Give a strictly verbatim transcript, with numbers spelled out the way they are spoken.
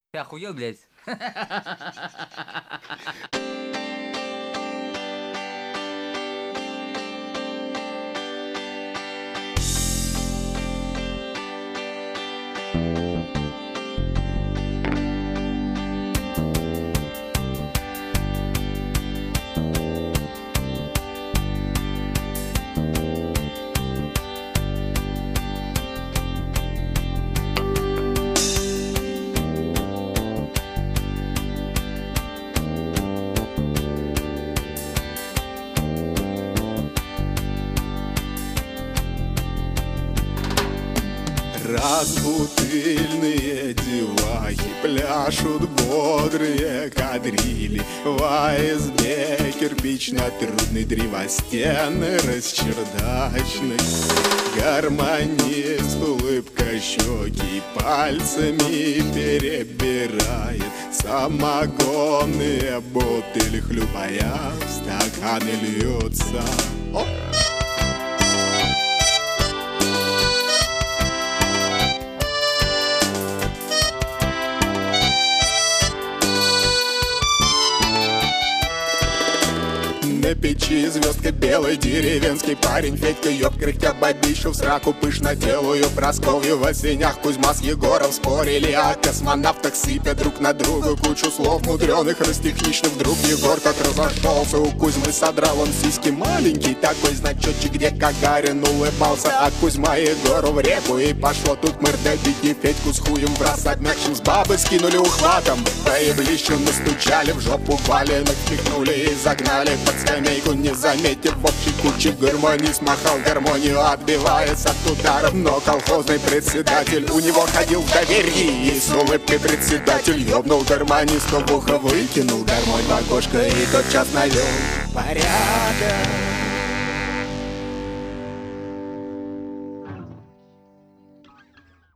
Ты охуел, блядь? Разбутыльные девахи пляшут бодрые кадрили. В избе кирпично-трудный древостены расчердачный. Гармонист улыбка щеки пальцами перебирает. Самогонные бутыли хлюпая в стаканы льются. О! На печи звездка белый деревенский парень Федька, ёб, кряхтя бабищу в сраку пышно делаю Прасковью в сенях Кузьма с Егором спорили о космонавтах, сыпя друг на друга кучу слов мудреных, растехничных. Вдруг Егор как разошелся, у Кузьмы содрал он сиськи маленький такой значочек, где Гагарин улыбался. А Кузьма Егору в реку, и пошло тут мордобить. И Федьку с хуем в раз обмякшим с бабы скинули ухватом, по еблищу настучали, в жопу валенок впихнули и загнали под скамейку, не заметив в общей куче. Гармонист махал гармонию, отбиваясь от ударов, но колхозный председатель у него ходил в доверии. И с улыбкой председатель ёбнул гармонисту в ухо, выкинул гармонь в окошко и тотчас навел порядок.